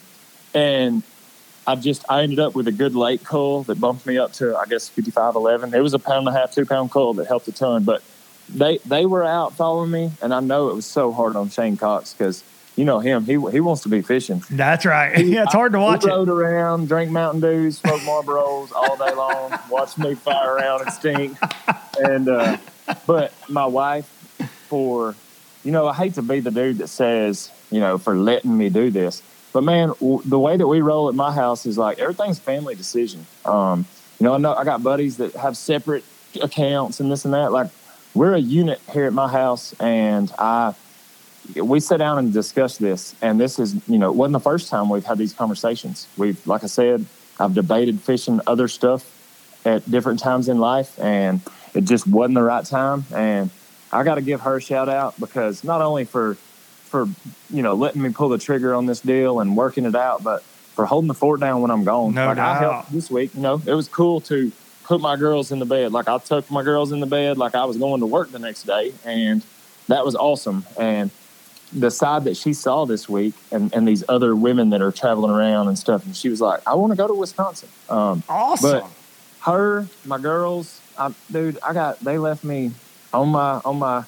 and I just, I ended up with a good late cull that bumped me up to, I guess, fifty-five eleven. It was a pound and a half, two pound cull that helped a ton. But they they were out following me. And I know it was so hard on Shane Cox because, you know him, he he wants to be fishing. That's right. Yeah, it's hard to watch he it. rode around, drank Mountain Dews, smoked Marlboros all day long, watched me fire around and stink. And, uh, but my wife, for, you know, I hate to be the dude that says, you know, for letting me do this. But, man, w- the way that we roll at my house is like everything's a family decision. Um, you know, I know I got buddies that have separate accounts and this and that. Like, we're a unit here at my house, and I we sit down and discuss this. And this is, you know, it wasn't the first time we've had these conversations. We've, like I said, I've debated fishing other stuff at different times in life, and it just wasn't the right time. And I got to give her a shout out because not only for for, you know, letting me pull the trigger on this deal and working it out, but for holding the fort down when I'm gone. No like doubt. I helped this week, you know, it was cool to put my girls in the bed. Like I tucked my girls in the bed like I was going to work the next day, and that was awesome. And the side that she saw this week and, and these other women that are traveling around and stuff, and she was like, I want to go to Wisconsin. Um, Awesome. But her, my girls, I, dude, I got, they left me on my, on my,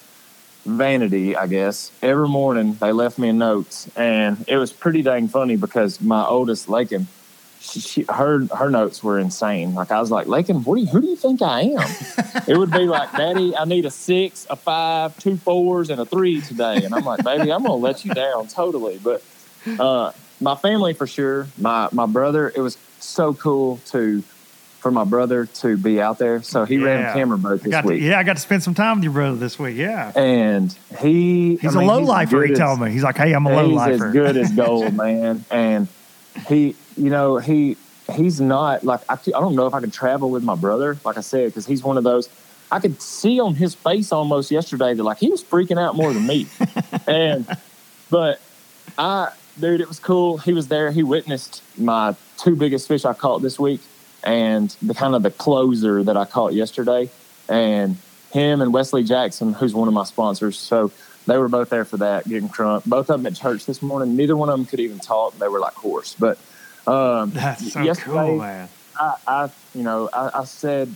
vanity, I guess. Every morning they left me notes, and it was pretty dang funny because my oldest Lakin, she, she, her her notes were insane. Like I was like, Lakin, what do you, who do you think I am? It would be like, Daddy, I need a six, a five, two fours, and a three today. And I'm like, baby, I'm gonna let you down totally. But uh, my family for sure. My my brother, it was so cool to. for my brother to be out there. So he Yeah. ran a camera boat I this got week. To, yeah, I got to spend some time with your brother this week. Yeah. And he... He's I mean, a low he's lifer, good he as- told me. He's like, hey, I'm a low He's lifer. as good as gold, man. And he, you know, he he's not, like, I, I don't know if I could travel with my brother, like I said, because he's one of those... I could see on his face almost yesterday that, like, he was freaking out more than me. and, but I... Dude, it was cool. He was there. He witnessed my two biggest fish I caught this week and the kind of the closer that I caught yesterday. And him and Wesley Jackson, who's one of my sponsors. So they were both there for that, getting crunk. Both of them at church this morning. Neither one of them could even talk. They were like hoarse. But um, That's so yesterday, cool, man. I, I you know, I, I said,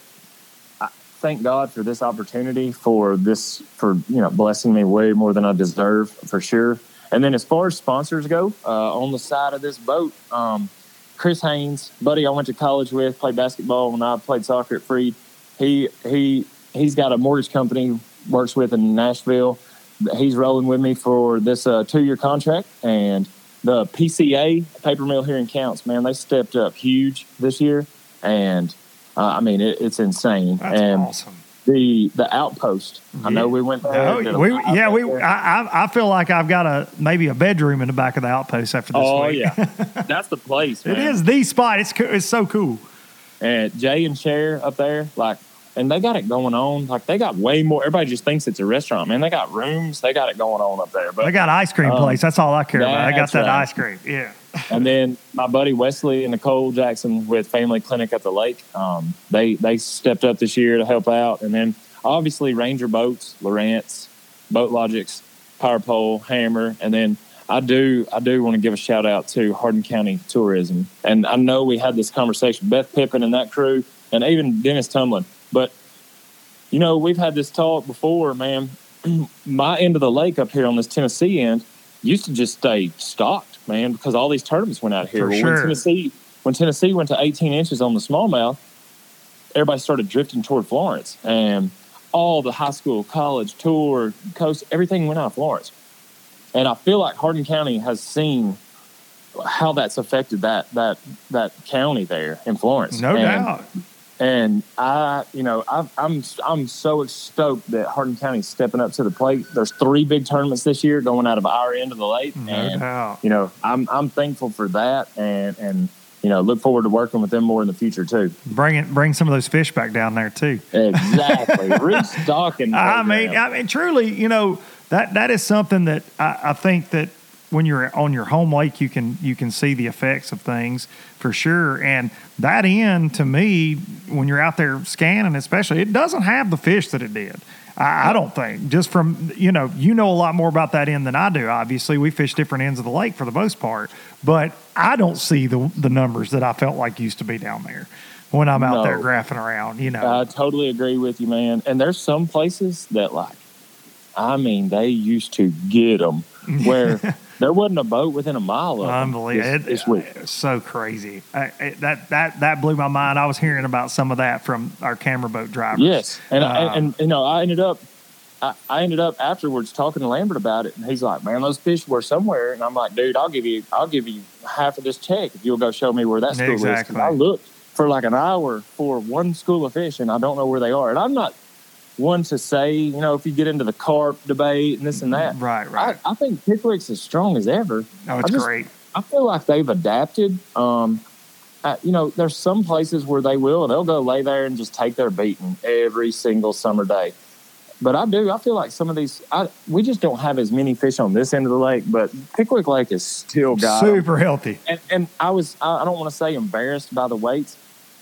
I thank God for this opportunity, for this, for, you know, blessing me way more than I deserve, for sure. And then as far as sponsors go, uh, on the side of this boat, um, Chris Haynes, buddy I went to college with, played basketball when I played soccer at Freed. He he he's got a mortgage company, works with in Nashville. He's rolling with me for this uh, two-year contract. And the P C A, paper mill here in Counts, man, they stepped up huge this year. And, uh, I mean, it, it's insane. That's and awesome. The the outpost. I know we went there. Oh, did a we, live yeah, we. there. I, I I feel like I've got a maybe a bedroom in the back of the outpost after this Oh, week. yeah. That's the place, man. It is the spot. It's co- it's so cool. And Jay and Cher up there, like, and they got it going on. Like, they got way more. Everybody just thinks it's a restaurant, man. They got rooms. They got it going on up there. But They got ice cream um, place. That's all I care about. I got that's that right. ice cream. Yeah. And then my buddy Wesley and Nicole Jackson with Family Clinic at the lake, um, they they stepped up this year to help out. And then obviously Ranger Boats, Lawrence, Boat Logics, Power Pole, Hammer, and then I do I do want to give a shout out to Hardin County Tourism. And I know we had this conversation, Beth Pippin and that crew, and even Dennis Tumlin. But you know, we've had this talk before, man. My end of the lake up here on this Tennessee end used to just stay stocked, man, because all these tournaments went out here. For well, sure. when Tennessee when Tennessee went to eighteen inches on the smallmouth, everybody started drifting toward Florence, and all the high school, college, tour, coast, everything went out of Florence. And I feel like Hardin County has seen how that's affected that that that county there in Florence. No and, doubt. And I, you know, I, I'm I'm so stoked that Hardin County's stepping up to the plate. There's three big tournaments this year going out of our end of the lake, No and doubt. you know, I'm I'm thankful for that, and and you know, look forward to working with them more in the future too. Bring it. Bring some of those fish back down there too. Exactly, restocking. I mean, program. I mean, truly, you know, that that is something that I, I think that when you're on your home lake, you can you can see the effects of things for sure. And that end, to me, when you're out there scanning, especially, it doesn't have the fish that it did. I, I don't think. Just from, you know, you know a lot more about that end than I do. Obviously, we fish different ends of the lake for the most part, but I don't see the the numbers that I felt like used to be down there when I'm out No. there graphing around. You know, I totally agree with you, man. And there's some places that, like, I mean, they used to get them where there wasn't a boat within a mile of them. Unbelievable! This, this It- week. it's so crazy. I, it, that that that blew my mind. I was hearing about some of that from our camera boat drivers. Yes, and, Uh, and and you know, I ended up, I, I ended up afterwards talking to Lambert about it, and he's like, "Man, those fish were somewhere." And I'm like, "Dude, I'll give you, I'll give you half of this check if you'll go show me where that school is." 'Cause Exactly. I looked for like an hour for one school of fish, and I don't know where they are. And I'm not one to say, you know, if you get into the carp debate and this and that. Right, right. I, I think Pickwick's as strong as ever. Oh, it's I just- great. I feel like they've adapted. Um, I, you know, there's some places where they will, they'll go lay there and just take their beating every single summer day. But I do, I feel like some of these, I, we just don't have as many fish on this end of the lake, but Pickwick Lake is still got 'em. Super healthy. And, and I was, I I don't want to say embarrassed by the weights.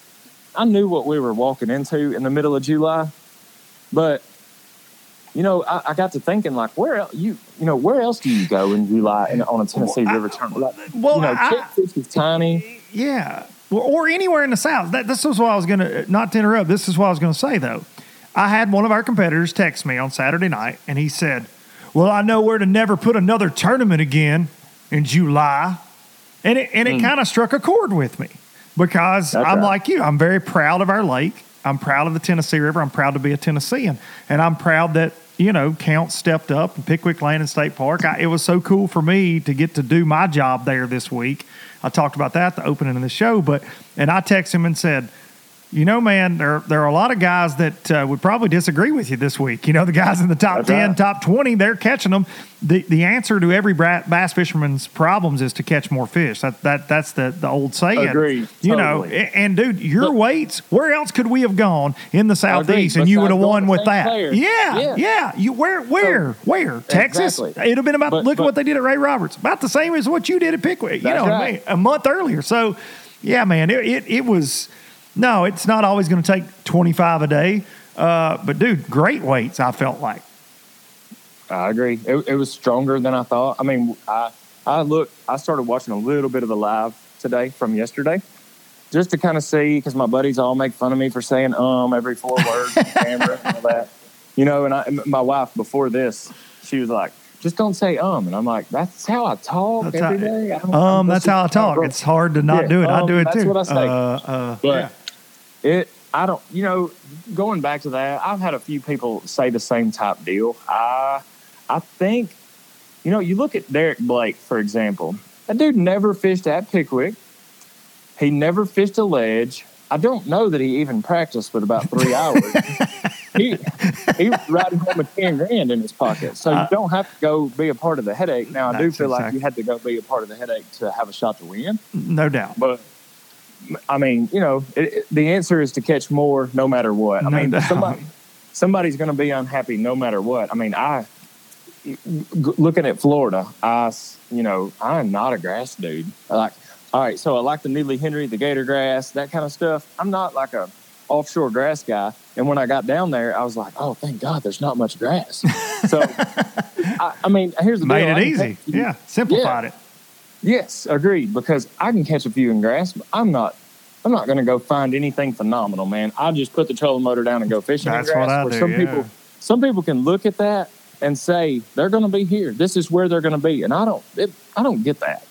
I knew what we were walking into in the middle of July, but you know, I, I got to thinking, like, where else you, you know, where else do you go in July in, on a Tennessee Well, I- River tournament? Like, well, you know, I- Catfish is tiny. Yeah, or, or anywhere in the South. That, this is what I was going to, not to interrupt, this is what I was going to say, though. I had one of our competitors text me on Saturday night, and he said, well, I know where to never put another tournament again in July. And it, and it Mm. kind of struck a chord with me because That's I'm right. like you. I'm very proud of our lake. I'm proud of the Tennessee River. I'm proud to be a Tennessean. And I'm proud that, you know, Count stepped up and Pickwick Landing State Park. I, it was so cool for me to get to do my job there this week. I talked about that at the opening of the show, but and I texted him and said, you know, man, there there are a lot of guys that uh, would probably disagree with you this week. You know, the guys in the top That's ten, right. top twenty, they're catching them. The the answer to every bra- bass fisherman's problems is to catch more fish. That that that's the, the old saying. Agreed. You know, Totally. a- and dude, your But- weights. Where else could we have gone in the southeast, and you would have Besides won going with to that? Saint Clair. Yeah, yeah, Yeah. You where where where Texas? Exactly. It'd have been about But- look at but- what they did at Ray Roberts, about the same as what you did at Pickwick. You That's know what I right. mean? A month earlier. So, yeah, man, it it, it was. No, it's not always going to take twenty-five a day. Uh, but, dude, great weights, I felt like. I agree. It, it was stronger than I thought. I mean, I I look. I started watching a little bit of the live today from yesterday, just to kind of see, because my buddies all make fun of me for saying um every four words on camera and all that. You know, and I, my wife before this, she was like, "Just don't say um," and I'm like, "That's how I talk That's every how- day." I don't- Um, that's that's how I just talk. roll. It's hard to not Yeah, do it. I um, do it that's too. what I say. Uh, uh, But yeah. it, I don't, you know, going back to that, I've had a few people say the same type deal. I, I think, you know, you look at Derek Blake, for example. That dude never fished at Pickwick. He never fished a ledge. I don't know that he even practiced with about three hours. he he was riding home with ten grand in his pocket. So you don't have to go be a part of the headache. Now, I do That's feel like exactly- you had to go be a part of the headache to have a shot to win. No doubt. But I mean, you know, it, it- the answer is to catch more no matter what. I No mean, doubt. somebody somebody's going to be unhappy no matter what. I mean, I g- looking at Florida, I s- you know, I'm not a grass dude. I like, all right, so I like the Neely Henry, the Gator grass, that kind of stuff. I'm not like a offshore grass guy. And when I got down there, I was like, oh, thank God, there's not much grass. So, I, I mean, here's the Made deal. it I can easy. catch- Yeah. Simplified Yeah. it. Yes, agreed. Because I can catch a few in grass, but I'm not. I'm not going to go find anything phenomenal, man. I just put the trolling motor down and go fishing That's in grass. what I where do, some yeah. people, some people can look at that and say they're going to be here. This is where they're going to be, and I don't. It, I don't get that.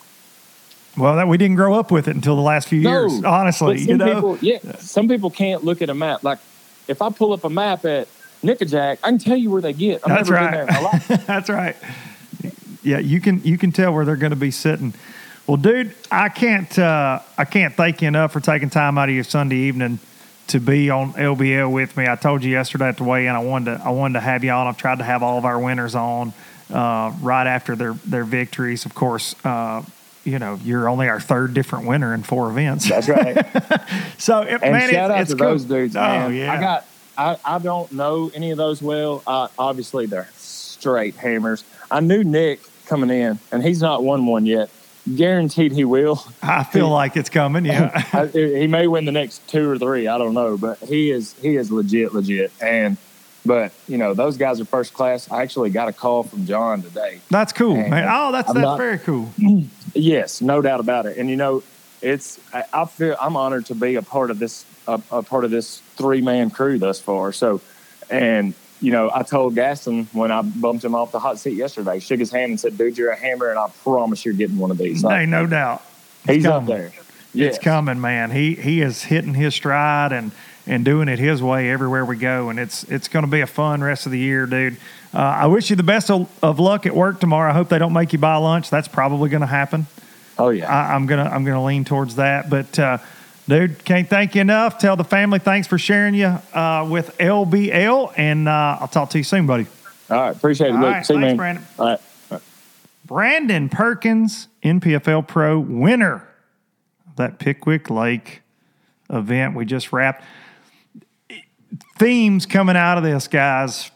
Well, that we didn't grow up with it until the last few No, years, honestly. But some You know, people, yeah, some people can't look at a map. Like if I pull up a map at Nickajack, I can tell you where they get. I've That's never right. been there in my life. That's right. Yeah, you can you can tell where they're going to be sitting. Well, dude, I can't uh, I can't thank you enough for taking time out of your Sunday evening to be on L B L with me. I told you yesterday at the weigh-in I wanted to I wanted to have you on. I've tried to have all of our winners on uh, right after their their victories. Of course, uh, you know you're only our third different winner in four events. That's right. So, it, And man, shout it, out it's to cool. those dudes, man. Oh yeah, I got. I, I don't know any of those well. Uh, obviously, they're straight hammers. I knew Nick coming in, and he's not won one yet. Guaranteed he will. I feel he, like it's coming. Yeah, I, he may win the next two or three. I don't know, but he is he is legit, legit. And but you know those guys are first class. I actually got a call from John today. That's cool, and man. Oh, that's I'm that's not, very cool. Yes, no doubt about it. And you know, it's I, I feel I'm honored to be a part of this a, a part of this three man crew thus far. So, and. You know, I told Gaston when I bumped him off the hot seat yesterday, shook his hand and said, dude, you're a hammer, and I promise you're getting one of these. Hey, no doubt. It's he's coming. Up there. Yes. It's coming, man. He he is hitting his stride and, and doing it his way everywhere we go, and it's it's going to be a fun rest of the year, dude. Uh, I wish you the best of, of luck at work tomorrow. I hope they don't make you buy lunch. That's probably going to happen. Oh, yeah. I, I'm going to I'm gonna lean towards that, but uh, – dude, can't thank you enough. Tell the family thanks for sharing you uh, with L B L, and uh, I'll talk to you soon, buddy. All right, appreciate it. All right, See you, man. Brandon. All right. All right. Brandon Perkins, N P F L Pro winner of that Pickwick Lake event we just wrapped. Themes coming out of this, guys,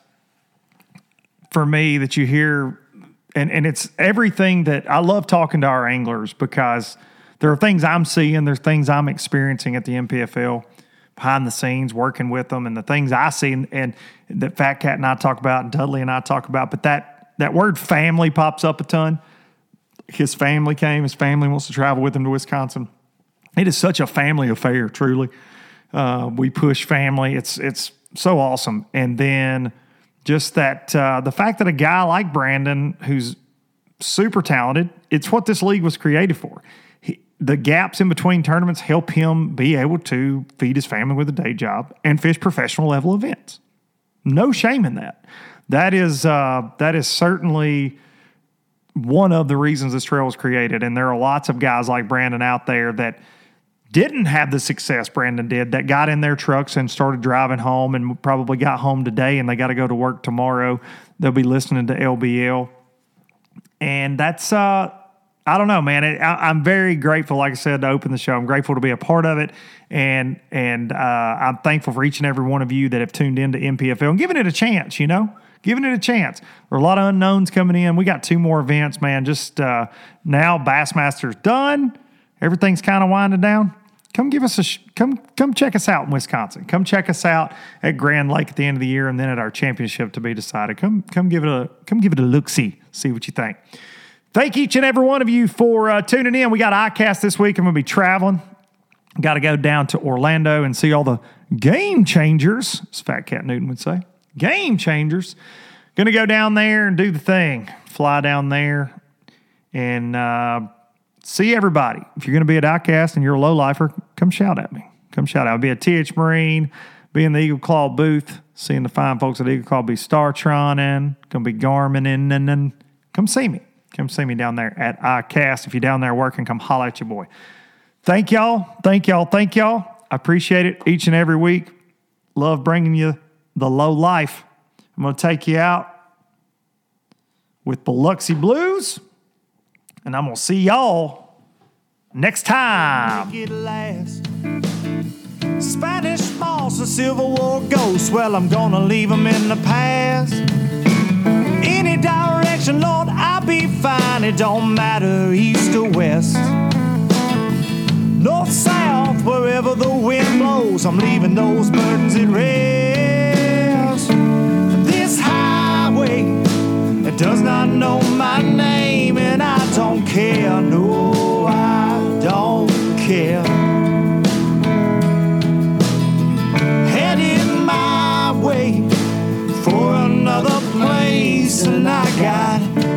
for me that you hear, and, and it's everything that I love talking to our anglers because – there are things I'm seeing, there's things I'm experiencing at the N P F L behind the scenes, working with them, and the things I see and, and that Fat Cat and I talk about and Dudley and I talk about. But that that word family pops up a ton. His family came. His family wants to travel with him to Wisconsin. It is such a family affair, truly. Uh, we push family. It's it's so awesome. And then just that uh, the fact that a guy like Brandon, who's super talented, it's what this league was created for. The gaps in between tournaments help him be able to feed his family with a day job and fish professional level events. No shame in that. That is uh, that is certainly one of the reasons this trail was created. And there are lots of guys like Brandon out there that didn't have the success Brandon did, that got in their trucks and started driving home and probably got home today and they got to go to work tomorrow. They'll be listening to L B L. And that's... Uh, I don't know, man. It, I, I'm very grateful, like I said, to open the show. I'm grateful to be a part of it, and and uh, I'm thankful for each and every one of you that have tuned into N P F L and giving it a chance, you know, giving it a chance. There are a lot of unknowns coming in. We got two more events, man. Just uh, now Bassmaster's done. Everything's kind of winding down. Come give us a sh- come come check us out in Wisconsin. Come check us out at Grand Lake at the end of the year, and then at our championship to be decided. Come come give it a come give it a look see. See what you think. Thank each and every one of you for uh, tuning in. We got iCast this week. I'm going to be traveling. Got to go down to Orlando and see all the game changers, as Fat Cat Newton would say. Game changers. Going to go down there and do the thing. Fly down there and uh, see everybody. If you're going to be at iCast and you're a low-lifer, come shout at me. Come shout out. I'll be at T H Marine, be in the Eagle Claw booth, seeing the fine folks at Eagle Claw, be Startroning, going to be Garmin, and then come see me. Come see me down there at iCast. If you're down there working, come holler at your boy. Thank y'all. Thank y'all. Thank y'all. I appreciate it each and every week. Love bringing you the low life. I'm going to take you out with Biloxi Blues, and I'm going to see y'all next time. Spanish moss, a Civil War ghost. Well, I'm going to leave them in the past. Any direction, Lord, I'll be fine. It don't matter east or west, north, south, wherever the wind blows. I'm leaving those burdens at rest. This highway, it does not know my name, and I don't care. No, I don't care. Headed my way for another place, and I got